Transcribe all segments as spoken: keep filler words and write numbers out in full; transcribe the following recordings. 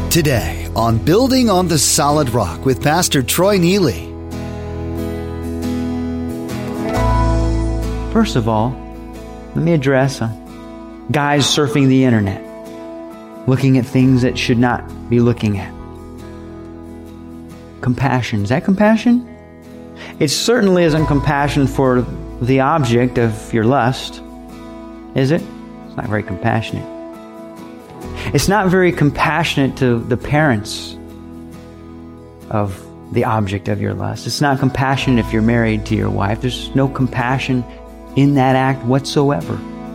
Today on Building on the Solid Rock with Pastor Troy Neely. First of all, let me address uh, guys surfing the internet, looking at things that should not be looking at. Compassion. Is that compassion? It certainly isn't compassion for the object of your lust, is it? It's not very compassionate. It's not very compassionate to the parents of the object of your lust. It's not compassionate if you're married to your wife. There's no compassion in that act whatsoever.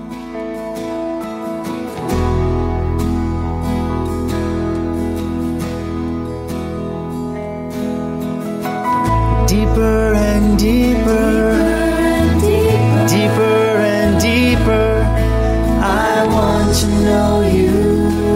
Deeper and deeper, deeper, deeper and deeper, I want to know you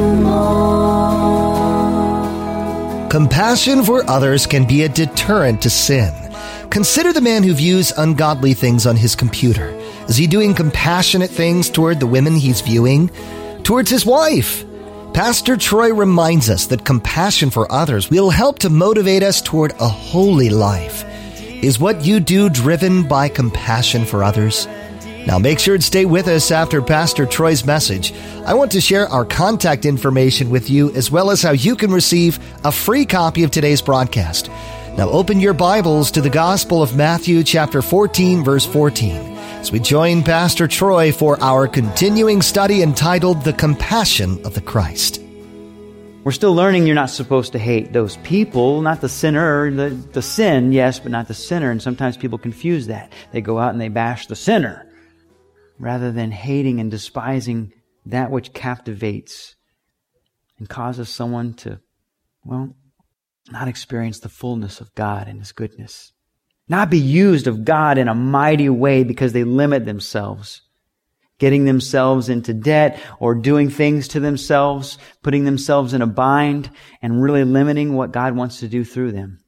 more. Compassion for others can be a deterrent to sin. Consider the man who views ungodly things on his computer. Is he doing compassionate things toward the women he's viewing? Towards his wife? Pastor Troy reminds us that compassion for others will help to motivate us toward a holy life. Is what you do driven by compassion for others? Now make sure to stay with us after Pastor Troy's message. I want to share our contact information with you as well as how you can receive a free copy of today's broadcast. Now open your Bibles to the Gospel of Matthew chapter fourteen, verse fourteen, as we join Pastor Troy for our continuing study entitled The Compassion of the Christ. We're still learning you're not supposed to hate those people, not the sinner, the, the sin, yes, but not the sinner. And sometimes people confuse that. They go out and they bash the sinner rather than hating and despising that which captivates and causes someone to, well, not experience the fullness of God and His goodness. Not be used of God in a mighty way because they limit themselves, getting themselves into debt or doing things to themselves, putting themselves in a bind and really limiting what God wants to do through them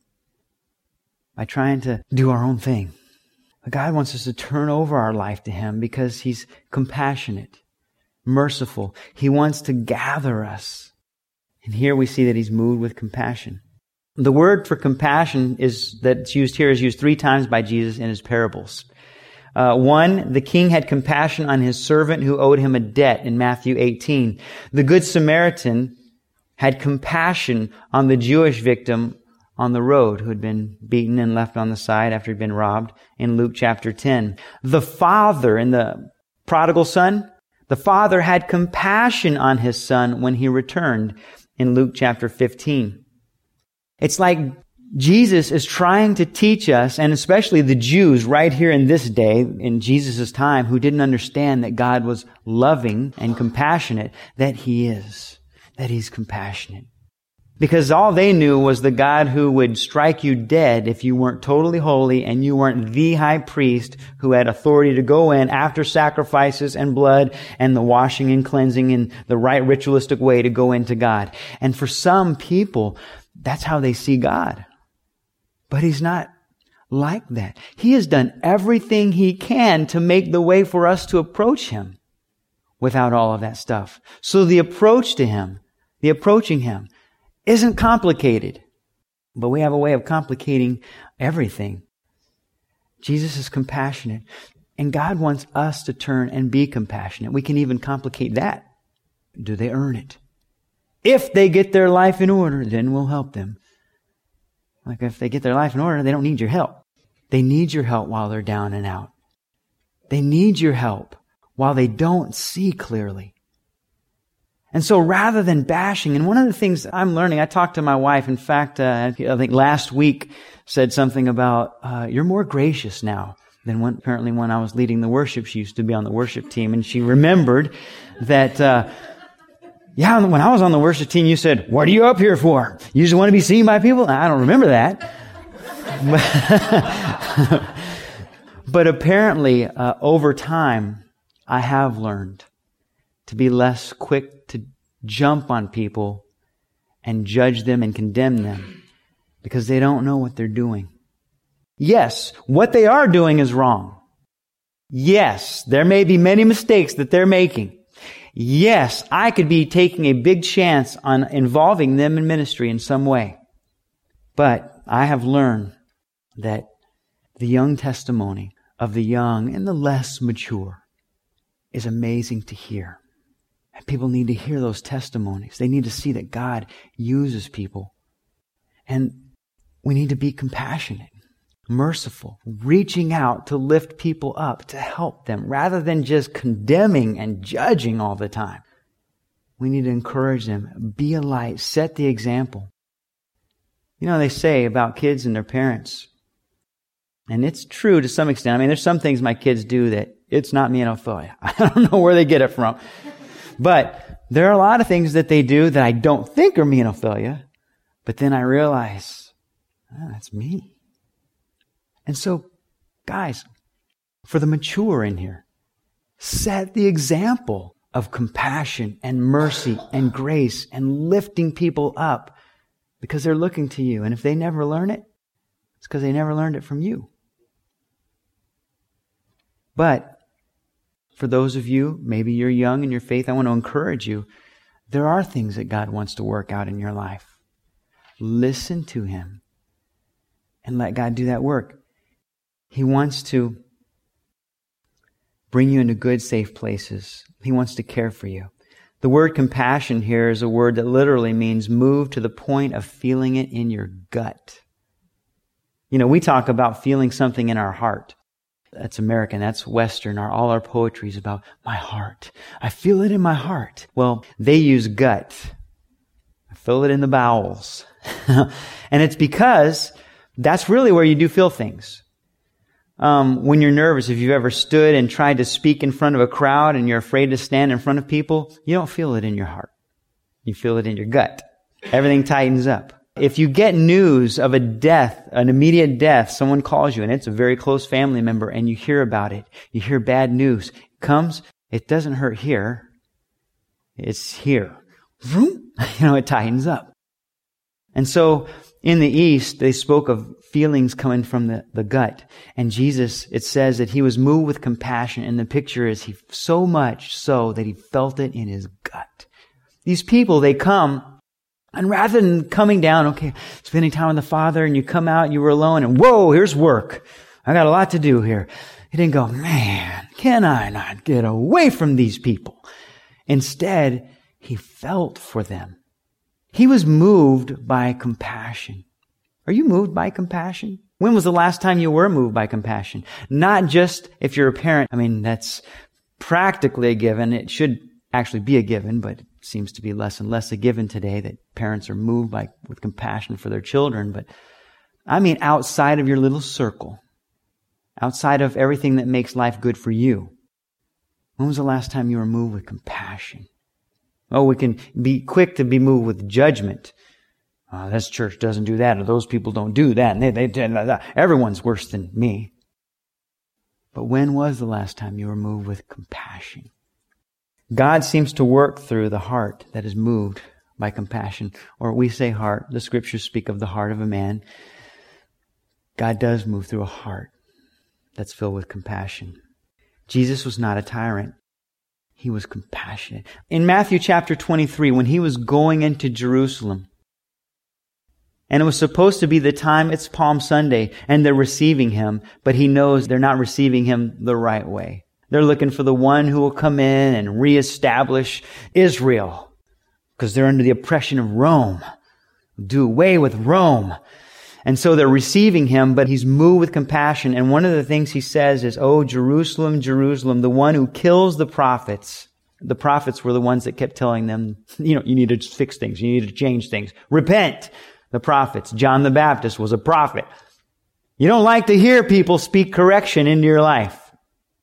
by trying to do our own thing. But God wants us to turn over our life to Him because He's compassionate, merciful. He wants to gather us. And here we see that He's moved with compassion. The word for compassion is that's used here is used three times by Jesus in His parables. Uh, one, the king had compassion on his servant who owed him a debt in Matthew eighteen. The Good Samaritan had compassion on the Jewish victim on the road who had been beaten and left on the side after he'd been robbed in Luke chapter ten. The father in the prodigal son, the father had compassion on his son when he returned in Luke chapter fifteen. It's like Jesus is trying to teach us, and especially the Jews right here in this day, in Jesus' time, who didn't understand that God was loving and compassionate, that He is, that He's compassionate. Because all they knew was the God who would strike you dead if you weren't totally holy and you weren't the high priest who had authority to go in after sacrifices and blood and the washing and cleansing in the right ritualistic way to go into God. And for some people, that's how they see God. But He's not like that. He has done everything He can to make the way for us to approach Him without all of that stuff. So the approach to Him, the approaching Him, isn't complicated. But we have a way of complicating everything. Jesus is compassionate. And God wants us to turn and be compassionate. We can even complicate that. Do they earn it? If they get their life in order, then we'll help them. Like if they get their life in order, they don't need your help. They need your help while they're down and out. They need your help while they don't see clearly. And so rather than bashing, and one of the things I'm learning, I talked to my wife, in fact, uh, I think last week said something about, uh, you're more gracious now than when, apparently when I was leading the worship. She used to be on the worship team, and she remembered that, uh, yeah, when I was on the worship team, you said, what are you up here for? You just want to be seen by people? I don't remember that. But apparently, uh, over time, I have learned to be less quick to jump on people and judge them and condemn them because they don't know what they're doing. Yes, what they are doing is wrong. Yes, there may be many mistakes that they're making. yes, I could be taking a big chance on involving them in ministry in some way. But I have learned that the young testimony of the young and the less mature is amazing to hear. And people need to hear those testimonies. They need to see that God uses people. And we need to be compassionate, merciful, reaching out to lift people up, to help them, rather than just condemning and judging all the time. We need to encourage them, be a light, set the example. You know, they say about kids and their parents, and it's true to some extent. I mean, there's some things my kids do that it's not me and Ophelia. I don't know where they get it from. But there are a lot of things that they do that I don't think are me and Ophelia. But then I realize, oh, that's me. And so, guys, for the mature in here, set the example of compassion and mercy and grace and lifting people up because they're looking to you. And if they never learn it, it's because they never learned it from you. But for those of you, maybe you're young in your faith, I want to encourage you. There are things that God wants to work out in your life. Listen to Him and let God do that work. He wants to bring you into good, safe places. He wants to care for you. The word compassion here is a word that literally means move to the point of feeling it in your gut. You know, we talk about feeling something in our heart. That's American, that's Western. Our, all our poetry is about my heart. I feel it in my heart. Well, they use gut. I feel it in the bowels. And it's because that's really where you do feel things. Um, when you're nervous, if you've ever stood and tried to speak in front of a crowd and you're afraid to stand in front of people, you don't feel it in your heart. You feel it in your gut. Everything tightens up. If you get news of a death, an immediate death, someone calls you and it's a very close family member and you hear about it, you hear bad news, it comes, it doesn't hurt here, it's here. You know, it tightens up. And so in the East, they spoke of feelings coming from the, the gut. And Jesus, it says that He was moved with compassion. And the picture is He so much so that He felt it in His gut. These people, they come, and rather than coming down, okay, spending time with the Father, and you come out and you were alone, and whoa, here's work. I got a lot to do here. He didn't go, man, can I not get away from these people? Instead, He felt for them. He was moved by compassion. Are you moved by compassion? When was the last time you were moved by compassion? Not just if you're a parent. I mean, that's practically a given. It should actually be a given, but it seems to be less and less a given today that parents are moved by with compassion for their children. But I mean outside of your little circle, outside of everything that makes life good for you. When was the last time you were moved with compassion? Oh, we can be quick to be moved with judgment. Oh, this church doesn't do that, or those people don't do that, and they, they, they, everyone's worse than me. But when was the last time you were moved with compassion? God seems to work through the heart that is moved by compassion. Or we say heart. The Scriptures speak of the heart of a man. God does move through a heart that's filled with compassion. Jesus was not a tyrant. He was compassionate. In Matthew chapter twenty-three, when He was going into Jerusalem, and it was supposed to be the time, it's Palm Sunday, and they're receiving Him, but He knows they're not receiving Him the right way. They're looking for the one who will come in and reestablish Israel, because they're under the oppression of Rome. Do away with Rome. And so they're receiving Him, but He's moved with compassion. And one of the things He says is, "Oh, Jerusalem, Jerusalem, the one who kills the prophets." The prophets were the ones that kept telling them, you know, you need to fix things. You need to change things. Repent. The prophets. John the Baptist was a prophet. You don't like to hear people speak correction into your life.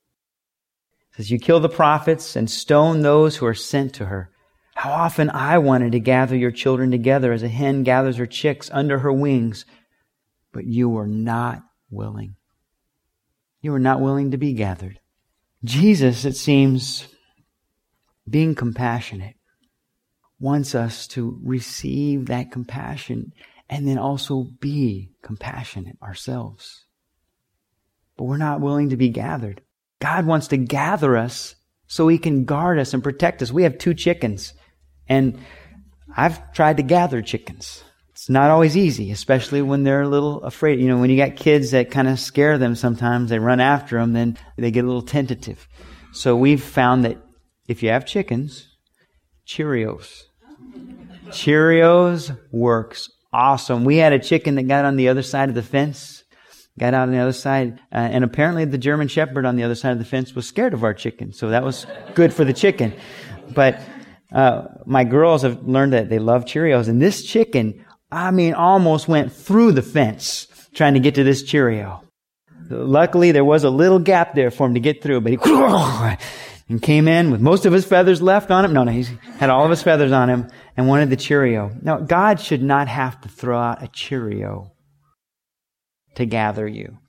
It says, "You kill the prophets and stone those who are sent to her. How often I wanted to gather your children together as a hen gathers her chicks under her wings, but you were not willing." You were not willing to be gathered. Jesus, it seems, being compassionate, wants us to receive that compassion and then also be compassionate ourselves. But we're not willing to be gathered. God wants to gather us so He can guard us and protect us. We have two chickens, and I've tried to gather chickens. It's not always easy, especially when they're a little afraid. You know, when you got kids that kind of scare them sometimes, they run after them, then they get a little tentative. So we've found that if you have chickens, Cheerios. Cheerios works awesome. We had a chicken that got on the other side of the fence, got out on the other side, uh, and apparently the German Shepherd on the other side of the fence was scared of our chicken, so that was good for the chicken. But uh, my girls have learned that they love Cheerios, and this chicken, I mean, almost went through the fence trying to get to this Cheerio. Luckily, there was a little gap there for him to get through, but he and came in with most of his feathers left on him. No, no, he had all of his feathers on him and wanted the Cheerio. Now, God should not have to throw out a Cheerio to gather you.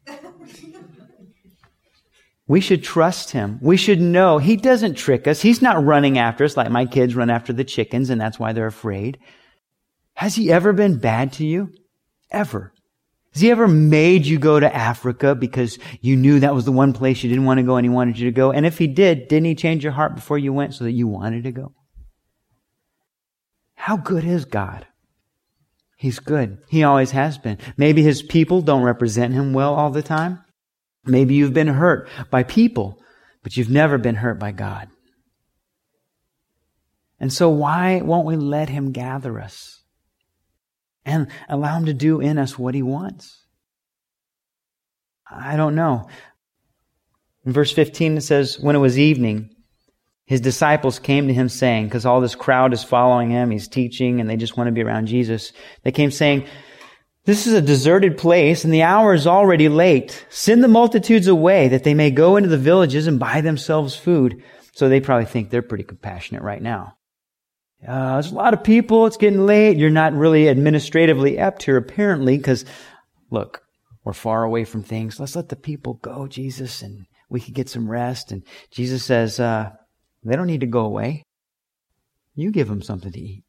We should trust Him. We should know He doesn't trick us. He's not running after us like my kids run after the chickens, and that's why they're afraid. Has He ever been bad to you? Ever? Has He ever made you go to Africa because you knew that was the one place you didn't want to go and He wanted you to go? And if He did, didn't He change your heart before you went so that you wanted to go? How good is God? He's good. He always has been. Maybe His people don't represent Him well all the time. Maybe you've been hurt by people, but you've never been hurt by God. And so why won't we let Him gather us? And allow Him to do in us what He wants? I don't know. In verse fifteen it says, when it was evening, His disciples came to Him saying, because all this crowd is following Him, He's teaching, and they just want to be around Jesus. They came saying, this is a deserted place, and the hour is already late. Send the multitudes away, that they may go into the villages and buy themselves food. So they probably think they're pretty compassionate right now. Uh, there's a lot of people. It's getting late. You're not really administratively apt here, apparently, because, look, we're far away from things. Let's let the people go, Jesus, and we can get some rest. And Jesus says, uh, they don't need to go away. You give them something to eat.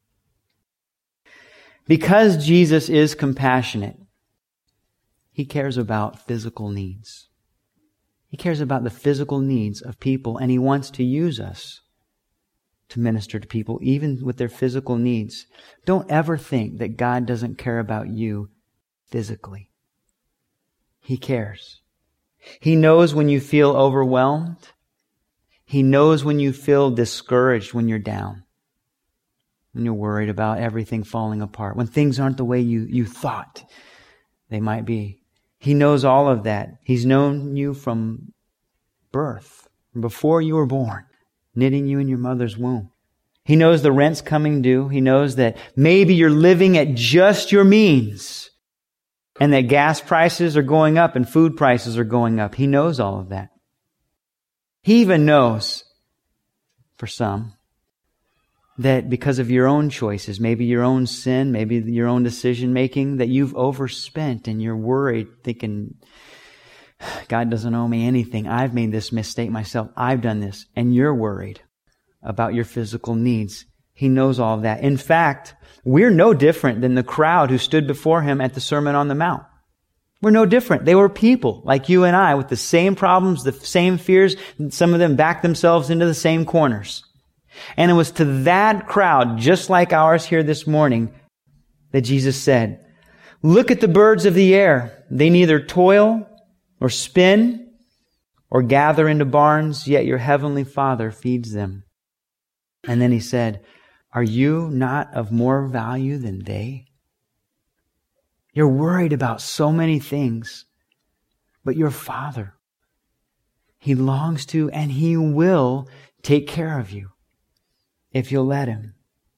Because Jesus is compassionate, He cares about physical needs. He cares about the physical needs of people, and He wants to use us to minister to people, even with their physical needs. Don't ever think that God doesn't care about you physically. He cares. He knows when you feel overwhelmed. He knows when you feel discouraged, when you're down, when you're worried about everything falling apart, when things aren't the way you, you thought they might be. He knows all of that. He's known you from birth, from before you were born, knitting you in your mother's womb. He knows the rent's coming due. He knows that maybe you're living at just your means and that gas prices are going up and food prices are going up. He knows all of that. He even knows, for some, that because of your own choices, maybe your own sin, maybe your own decision making, that you've overspent and you're worried, thinking, God doesn't owe me anything. I've made this mistake myself. I've done this. And you're worried about your physical needs. He knows all of that. In fact, we're no different than the crowd who stood before Him at the Sermon on the Mount. We're no different. They were people like you and I with the same problems, the same fears. Some of them backed themselves into the same corners. And it was to that crowd, just like ours here this morning, that Jesus said, look at the birds of the air. They neither toil or spin or gather into barns, yet your heavenly Father feeds them. And then He said, are you not of more value than they? You're worried about so many things, but your Father, He longs to and He will take care of you if you'll let Him.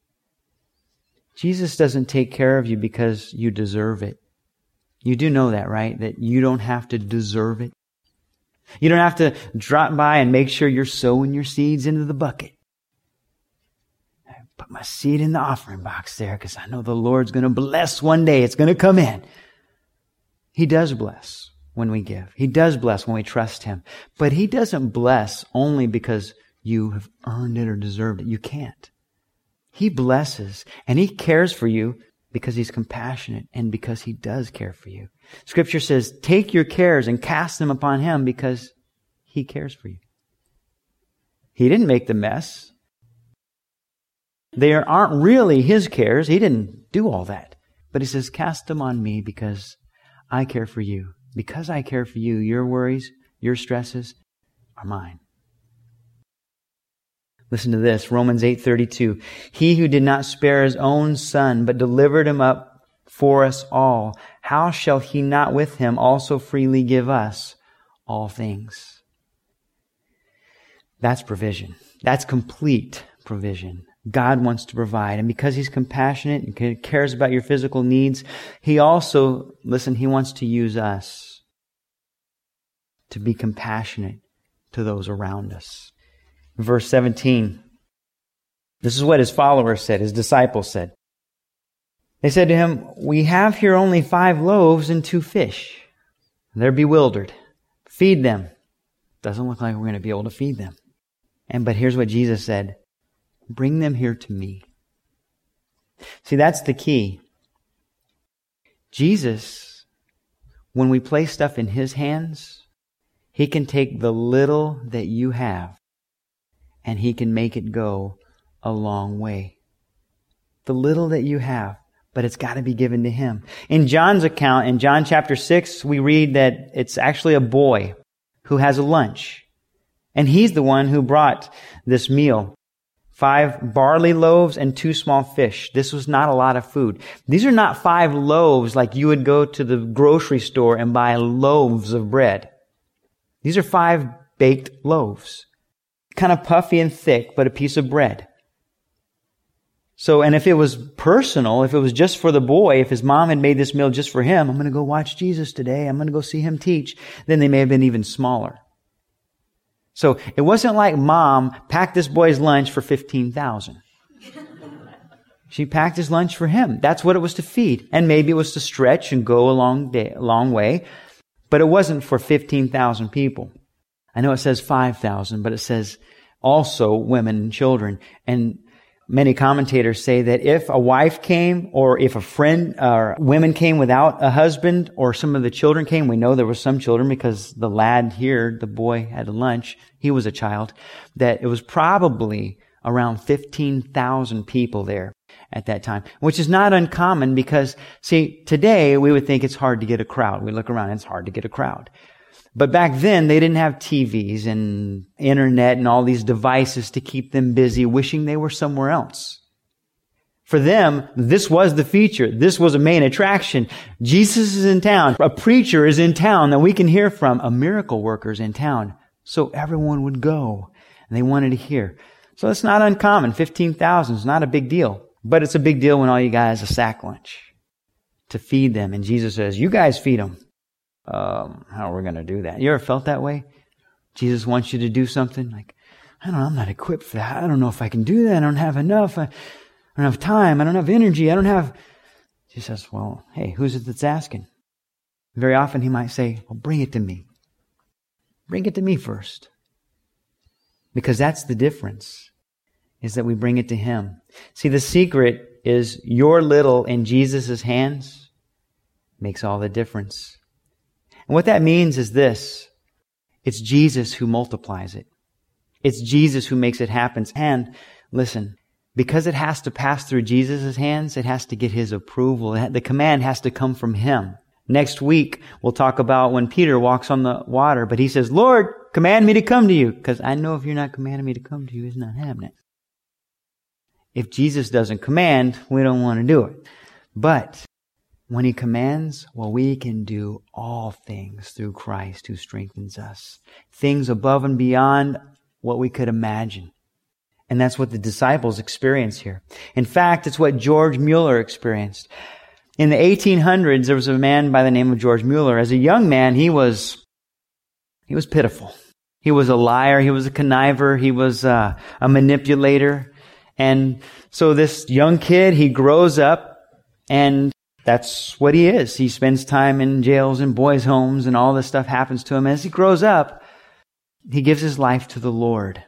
Jesus doesn't take care of you because you deserve it. You do know that, right? That you don't have to deserve it. You don't have to drop by and make sure you're sowing your seeds into the bucket. I put my seed in the offering box there because I know the Lord's going to bless one day. It's going to come in. He does bless when we give. He does bless when we trust Him. But He doesn't bless only because you have earned it or deserved it. You can't. He blesses and He cares for you because He's compassionate and because He does care for you. Scripture says, take your cares and cast them upon Him because He cares for you. He didn't make the mess. They aren't really his cares. He didn't do all that. But he says, cast them on me because I care for you. Because I care for you, your worries, your stresses are mine. Listen to this, Romans eight thirty-two. He who did not spare his own son, but delivered him up for us all, how shall he not with him also freely give us all things? That's provision. That's complete provision. God wants to provide. And because He's compassionate and cares about your physical needs, He also, listen, He wants to use us to be compassionate to those around us. Verse seventeen, this is what His followers said, His disciples said. They said to Him, we have here only five loaves and two fish. They're bewildered. Feed them. Doesn't look like we're going to be able to feed them. And but here's what Jesus said. Bring them here to me. See, that's the key. Jesus, when we place stuff in His hands, He can take the little that you have and He can make it go a long way. The little that you have, but it's got to be given to Him. In John's account, in John chapter six, we read that it's actually a boy who has a lunch. And he's the one who brought this meal. Five barley loaves and two small fish. This was not a lot of food. These are not five loaves like you would go to the grocery store and buy loaves of bread. These are five baked loaves. Kind of puffy and thick, but a piece of bread. So, and if it was personal, if it was just for the boy, if his mom had made this meal just for him, I'm going to go watch Jesus today, I'm going to go see Him teach, then they may have been even smaller. So it wasn't like Mom packed this boy's lunch for fifteen thousand. She packed his lunch for him. That's what it was to feed. And maybe it was to stretch and go a long day, a long way. But it wasn't for fifteen thousand people. I know it says five thousand, but it says also women and children. And many commentators say that if a wife came, or if a friend, or women came without a husband, or some of the children came, we know there were some children because the lad here, the boy had a lunch, he was a child, that it was probably around fifteen thousand people there at that time, which is not uncommon because, see, today we would think it's hard to get a crowd. We look around, it's hard to get a crowd. But back then, they didn't have T Vs and internet and all these devices to keep them busy, wishing they were somewhere else. For them, this was the feature. This was a main attraction. Jesus is in town. A preacher is in town that we can hear from. A miracle worker is in town. So everyone would go, and they wanted to hear. So it's not uncommon. fifteen thousand is not a big deal. But it's a big deal when all you got is a sack lunch to feed them. And Jesus says, you guys feed them. Um, how are we going to do that? You ever felt that way? Jesus wants you to do something like, I don't know, I'm not equipped for that. I don't know if I can do that. I don't have enough. I, I don't have time. I don't have energy. I don't have... Jesus says, well, hey, who's it that's asking? Very often He might say, well, bring it to me. Bring it to me first. Because that's the difference, is that we bring it to Him. See, the secret is your little in Jesus' hands makes all the difference. And what that means is this. It's Jesus who multiplies it. It's Jesus who makes it happen. And listen, because it has to pass through Jesus' hands, it has to get His approval. The command has to come from Him. Next week, we'll talk about when Peter walks on the water, but he says, Lord, command me to come to you. Because I know if you're not commanding me to come to you, it's not happening. If Jesus doesn't command, we don't want to do it. But when He commands, well, we can do all things through Christ who strengthens us. Things above and beyond what we could imagine. And that's what the disciples experience here. In fact, it's what George Mueller experienced. In the eighteen hundreds, there was a man by the name of George Mueller. As a young man, he was, he was pitiful. He was a liar. He was a conniver. He was uh, a manipulator. And so this young kid, he grows up, and that's what he is. He spends time in jails and boys' homes, and all this stuff happens to him. As he grows up, he gives his life to the Lord.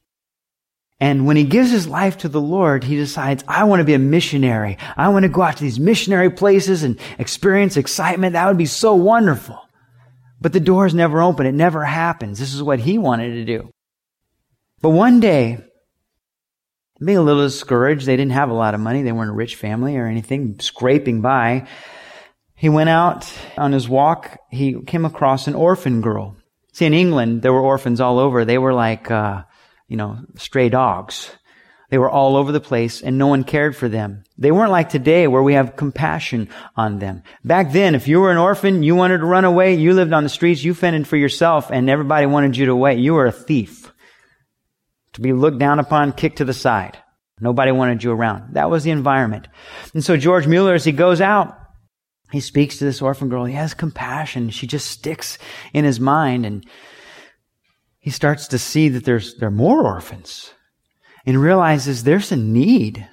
And when he gives his life to the Lord, he decides, I want to be a missionary. I want to go out to these missionary places and experience excitement. That would be so wonderful. But the doors never open. It never happens. This is what he wanted to do. But one day, being a little discouraged, they didn't have a lot of money. They weren't a rich family or anything, scraping by. He went out on his walk. He came across an orphan girl. See, in England, there were orphans all over. They were like, uh, you know, stray dogs. They were all over the place, and no one cared for them. They weren't like today, where we have compassion on them. Back then, if you were an orphan, you wanted to run away, you lived on the streets, you fended for yourself, and everybody wanted you to wait. You were a thief, to be looked down upon, kicked to the side. Nobody wanted you around. That was the environment. And so George Mueller, as he goes out, he speaks to this orphan girl. He has compassion. She just sticks in his mind, and he starts to see that there's there are more orphans, and realizes there's a need.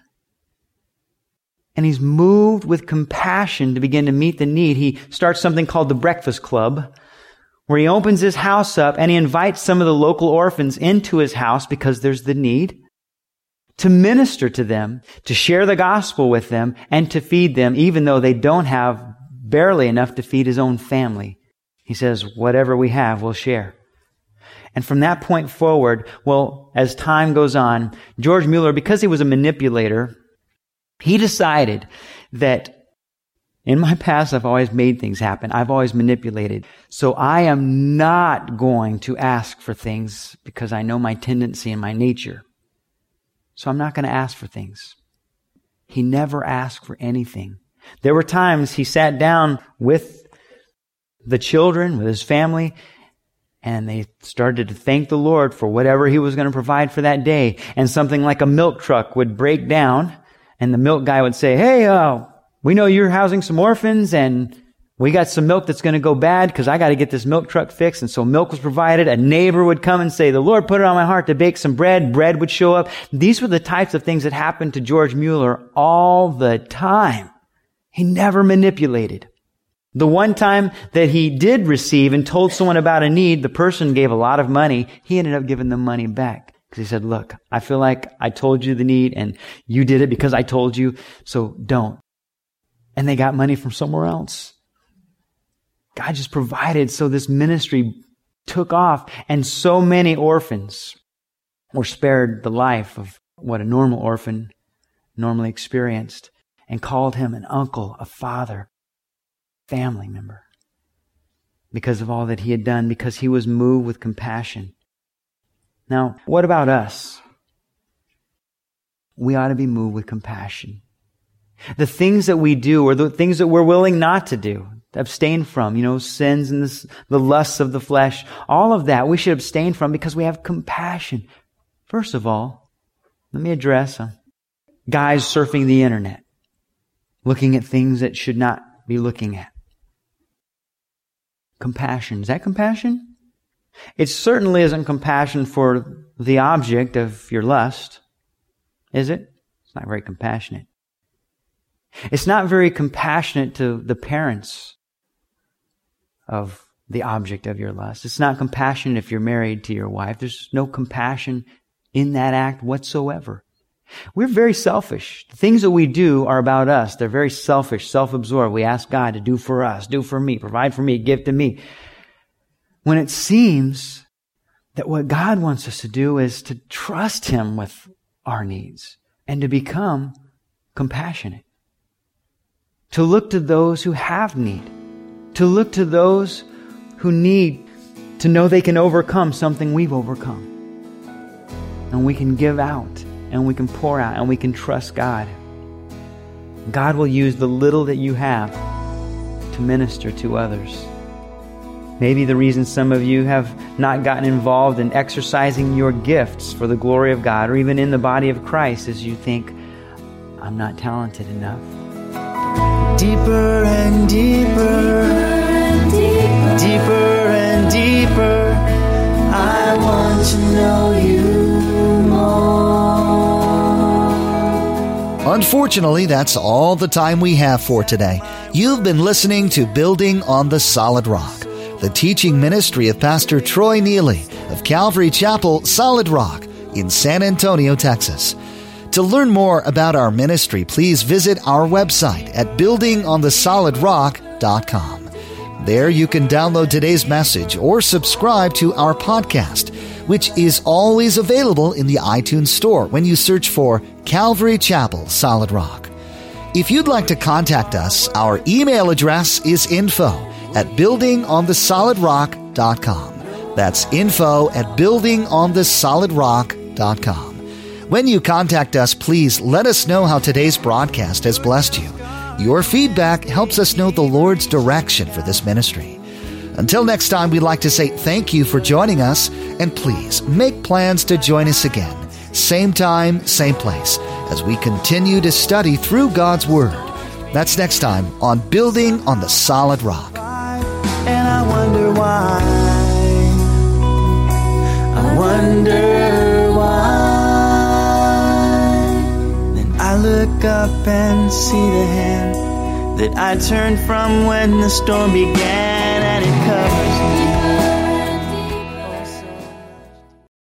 And he's moved with compassion to begin to meet the need. He starts something called the Breakfast Club, where he opens his house up and he invites some of the local orphans into his house because there's the need, to minister to them, to share the gospel with them, and to feed them, even though they don't have barely enough to feed his own family. He says, whatever we have, we'll share. And from that point forward, well, as time goes on, George Mueller, because he was a manipulator, he decided that in my past, I've always made things happen. I've always manipulated. So I am not going to ask for things because I know my tendency and my nature. So I'm not going to ask for things. He never asked for anything. There were times he sat down with the children, with his family, and they started to thank the Lord for whatever He was going to provide for that day. And something like a milk truck would break down, and the milk guy would say, hey, uh, we know you're housing some orphans, and we got some milk that's going to go bad because I got to get this milk truck fixed. And so milk was provided. A neighbor would come and say, the Lord put it on my heart to bake some bread. Bread would show up. These were the types of things that happened to George Mueller all the time. He never manipulated. The one time that he did receive and told someone about a need, the person gave a lot of money. He ended up giving the money back because he said, look, I feel like I told you the need and you did it because I told you, so don't. And they got money from somewhere else. God just provided, so this ministry took off, and so many orphans were spared the life of what a normal orphan normally experienced, and called him an uncle, a father, family member, because of all that he had done, because he was moved with compassion. Now, what about us? We ought to be moved with compassion. The things that we do, or the things that we're willing not to do, to abstain from, you know, sins and the, the lusts of the flesh, all of that we should abstain from because we have compassion. First of all, let me address uh, guys surfing the internet, looking at things that should not be looking at. Compassion. Is that compassion? It certainly isn't compassion for the object of your lust, is it? It's not very compassionate. It's not very compassionate to the parents of the object of your lust. It's not compassionate if you're married to your wife. There's no compassion in that act whatsoever. We're very selfish. The things that we do are about us. They're very selfish, self-absorbed. We ask God to do for us, do for me, provide for me, give to me. When it seems that what God wants us to do is to trust Him with our needs and to become compassionate. To look to those who have need. To look to those who need to know they can overcome something we've overcome. And we can give out, and we can pour out, and we can trust God. God will use the little that you have to minister to others. Maybe the reason some of you have not gotten involved in exercising your gifts for the glory of God, or even in the body of Christ, is you think, I'm not talented enough. Deeper and deeper, deeper, deeper and deeper, I want to know you more. Unfortunately, that's all the time we have for today. You've been listening to Building on the Solid Rock, the teaching ministry of Pastor Troy Neely of Calvary Chapel, Solid Rock in San Antonio, Texas. To learn more about our ministry, please visit our website at building on the solid rock dot com. There you can download today's message or subscribe to our podcast. which is always available in the iTunes Store when you search for Calvary Chapel Solid Rock. If you'd like to contact us, our email address is info at building on the solid rock dot com. That's info at building on the solid rock dot com. When you contact us, please let us know how today's broadcast has blessed you. Your feedback helps us know the Lord's direction for this ministry. Until next time, we'd like to say thank you for joining us, and please make plans to join us again, same time, same place, as we continue to study through God's Word. That's next time on Building on the Solid Rock. And I wonder why. I wonder why. Then I look up and see the hand that I turned from when the storm began, and it covers me.